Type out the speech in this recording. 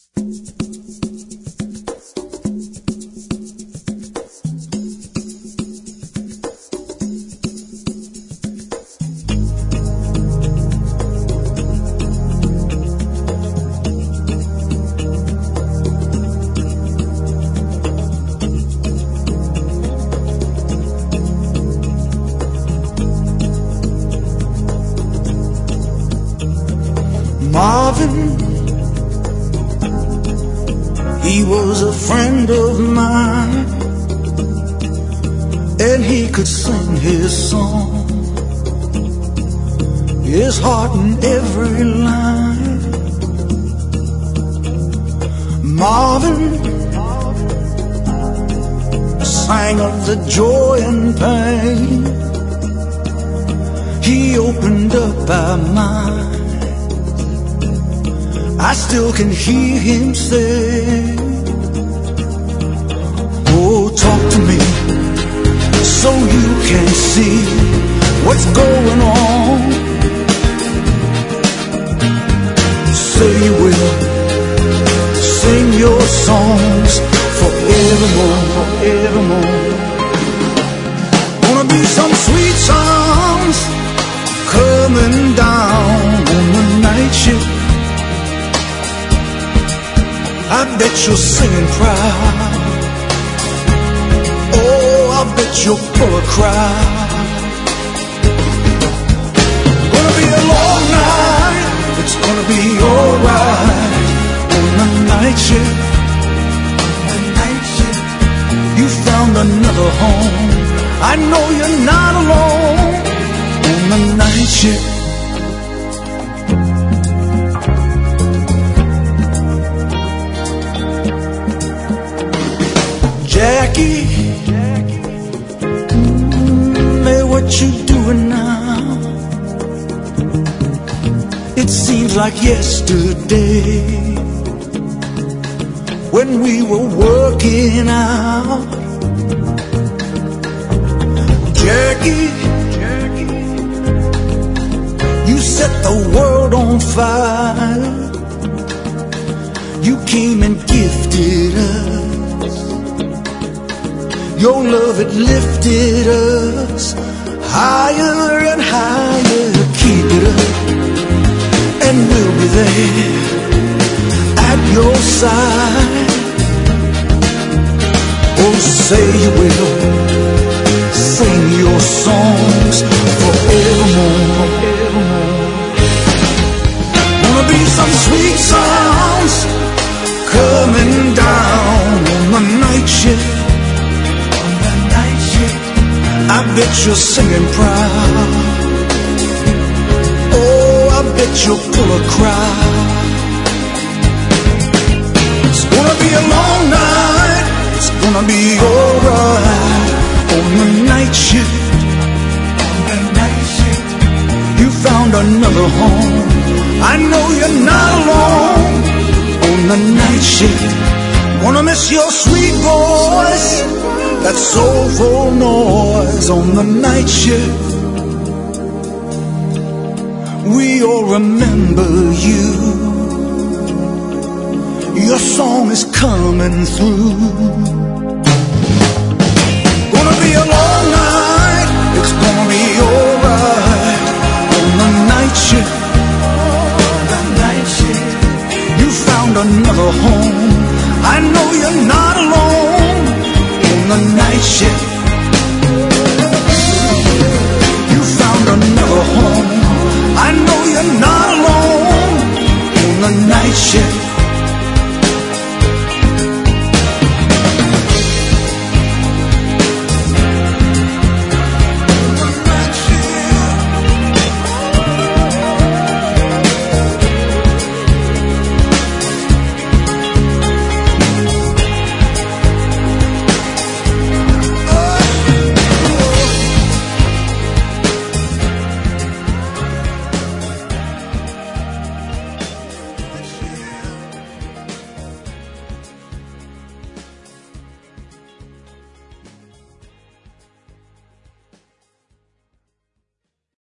Marvin, he was a friend of mine, and he could sing his song, his heart in every line. Marvin sang of the joy and pain. He opened up our minds. I still can hear him say, oh, talk to me so you can see what's going on. Say you will sing your songs forevermore, forevermore. Gonna be some sweet songs coming down on the night shift. I bet you're singing proud. Oh, I bet you're full of pride. Gonna be a long night. It's gonna be alright on the night shift. The night shift. You found another home. I know you're not alone on the night shift. Jackie, hey, what you doing now? It seems like yesterday when we were working out. Jackie, you set the world on fire. You came and gifted us. Your love, it lifted us higher and higher. Keep it up, and we'll be there at your side. Oh, say you will sing your songs forevermore, forevermore. Wanna be some sweet songs coming down on the night shift. I bet you're singing proud. Oh, I bet you're full of crowd. It's gonna be a long night. It's gonna be alright on the night shift. On the night shift. You found another home. I know you're not alone on the night shift. Wanna miss your sweet voice, that soulful noise on the night shift. We all remember you. Your song is coming through. Gonna be a long night. It's gonna be alright on the night shift. On the night shift. You found another home. I know you're not alone on the night shift. You found another home. I know you're not alone on the night shift.